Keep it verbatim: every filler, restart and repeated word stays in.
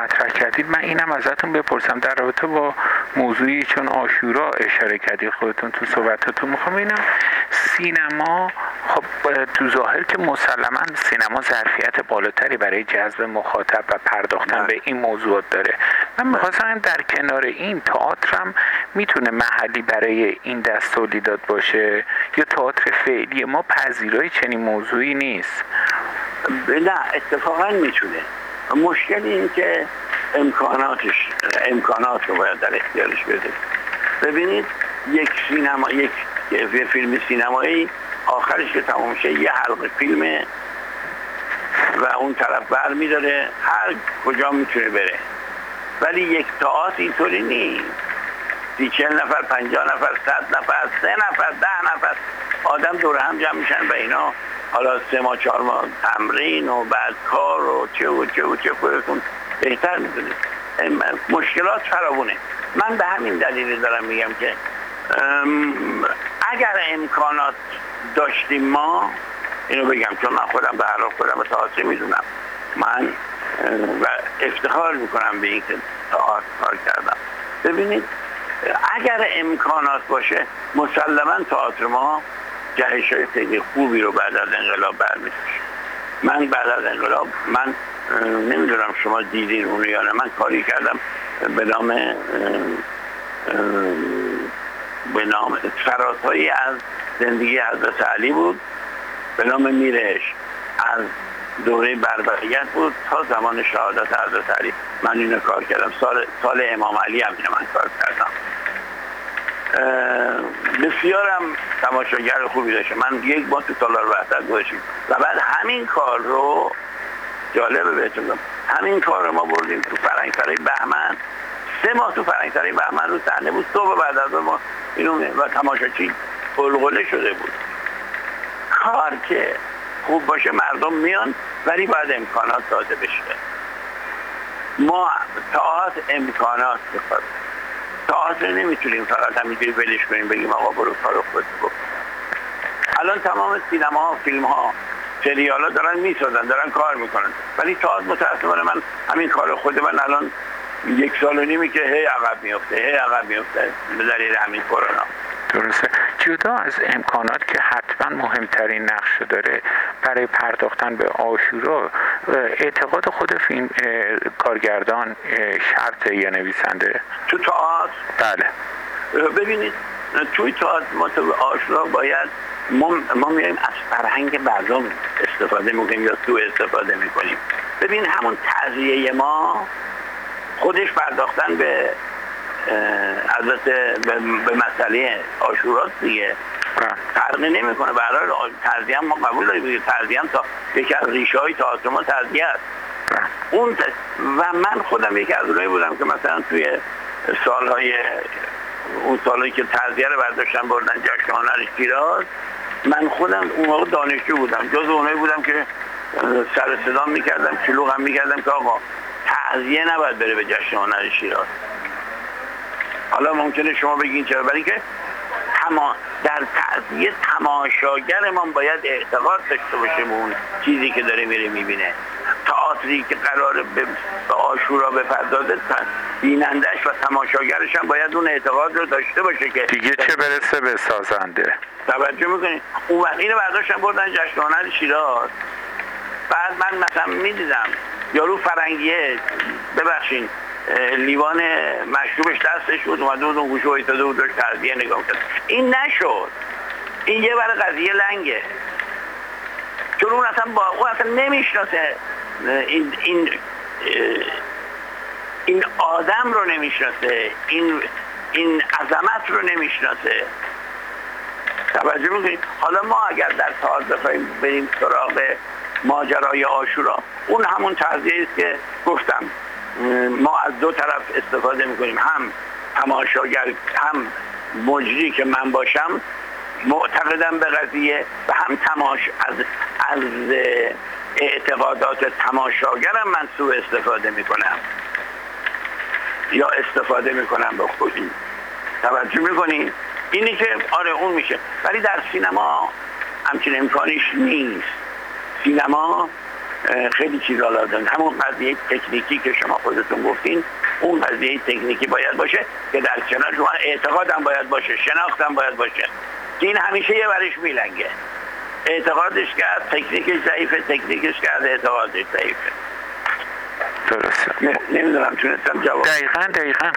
مطرح کردید، من اینم ازتون بپرسم در رابطه با موضوعی چون عاشورا اشاره کردید خودتون تو صحبتاتون، میخوام ببینم سینما خب تو ظاهر که مسلما سینما ظرفیت بالاتری برای جذب مخاطب و پرداختن نه. به این موضوعات داره. من میخواستم در کنار این تئاتر هم میتونه محلی برای این دست تولیدات باشه یا تئاتر فعلی ما پذیرای چنین موضوعی نیست؟ نه اتفاقا میتونه. مشکل این که امکاناتش امکانات رو باید در اختیارش بده. ببینید یک سینما یک فیلم سینمایی آخرش که تمام شه یه حلقه فیلمه و اون طرف بر میداره هر کجا میتونه بره. ولی یک تئاتر اینطوری نیست. سی چل نفر، پنجاه نفر، صد نفر، سه نفر، ده نفر آدم دور هم جمع میشن و اینا حالا سه ماه چهار ماه تمرین و بعد کار و چه و چه و چه خودتون بهتر میدونید. مشکلات فراوونه. من به همین دلیل دارم میگم که اگر امکانات داشتیم ما، اینو بگم چون من خودم به هر حال خودم تئاتر میدونم، من و افتخار میکنم به این که تئاتر کار کردم. ببینید اگر امکانات باشه مسلما تئاتر ما جهش‌های خیلی خوبی رو بعد از انقلاب برمی‌داشت. من بعد از انقلاب من نمیدونم شما دیدین اونو یا نه، من کاری کردم به نام به نام فراتایی از زندگی حضرت علی بود، به نام میرش از دوره بربریت بود تا زمان شهادت حضرت علی. من اینو کار کردم. سال سال امام علی هم من کار کردم. بسیارم تماشاگر خوبی داشته. من یک بار تو تالار وحدت گذاشتیم و بعد همین کار رو جالبه بهتون بگم، همین کار رو ما بردیم تو فرهنگسرای بهمن. سه ماه تو فرهنگسرای بهمن رو صحنه بود. صبح بعد از ما اینو و تماشاچی قلقله شده بود. کار که خوب باشه مردم میان، ولی باید امکانات داده بشه. ما تئاتر امکانات بخواد. تئاتر نمیتونیم فقط همینجوری ولش کنیم بگیم آقا برو کارو خودت بکن. الان تمام سینما، فیلم ها، سریال ها دارن میسازن، دارن کار میکنن، ولی تئاتر متأسفانه من همین کار خود من الان یک سال و نیمی که هی عقب میفته هی عقب میفته به دلیل همین کرونا. درسته. جدا از امکانات که حتما مهمترین نقش داره برای پرداختن به عاشورا، اعتقاد خود فیلم کارگردان شرطه یا نویسنده؟ تو تئاتر؟ بله. ببینید توی تئاتر ما تو عاشورا باید ما, ما میایم از فرهنگ مردم استفاده میکنیم یا تو استفاده میکنیم. ببین همون تعزیه ما خودش پرداختن به البته به مسئله عاشورا دیگه فرقی نمیکنه. به هر حال تعزیه ما قبول داریم. تعزیه تا یکی از ریشه‌های تئاتر ما تعزیه است. اون و من خودم یکی از اونایی بودم که مثلا توی سالهای اون سالایی که تعزیه رو برداشتن بردن جشن هنر شیراز، من خودم اون موقع دانشجو بودم، جز اونایی بودم که سر صدا میکردم، شلوغ هم میکردم که آقا تعزیه نباید بره به جشن هنر شیراز. حالا ممکنه شما بگین چرا؟ برای که تما در تعزیه تماشاگرمان باید اعتقاد داشته باشه به اون چیزی که داره میره میبینه. تئاتری که قراره به عاشورا بپردازه، بینندش و تماشاگرش هم باید اون اعتقاد رو داشته باشه که دیگه چه برسه به سازنده. توجه میکنید؟ اون وقت اینو برداشتن بردن جشن هنر شیراز. بعد من مثلا میدیدم یارو فرنگیه، ببخشین لیوان مشروبش دستش بود، اومده بود اون گوشه ایستاده بود داشت تعزیه نگاه کرد. این نشد. این یه بر قضیه لنگه، چون اون اصلا با اون اصلا نمیشناسه این این این آدم رو نمیشناسه، این این عظمت رو نمیشناسه. توجه میکنید؟ حالا ما اگر در تئاتر بخوایم بریم سراغ ماجرای عاشورا، اون همون تعزیه است که گفتم ما از دو طرف استفاده میکنیم، هم تماشاگر هم مجری که من باشم معتقدم به قضیه و هم تماش از از اعتقادات تماشاگرم من سوء استفاده میکنم یا استفاده میکنم به خودی. توجه میکنی؟ اینی که آره اون میشه، ولی در سینما همچین امکانیش نیست. سینما خیلی چیزا لازم. همون قضیه تکنیکی که شما خودتون گفتین، اون قضیه تکنیکی باید باشه که در کنار شما اعتقادم باید باشه، شناختم باید باشه که این همیشه یه برش میلنگه. اعتقادش کرد، تکنیکش ضعیفه، تکنیکش کرد، اعتقادش ضعیفه. درسته. نمیدونم تونستم جواب. دقیقاً دقیقاً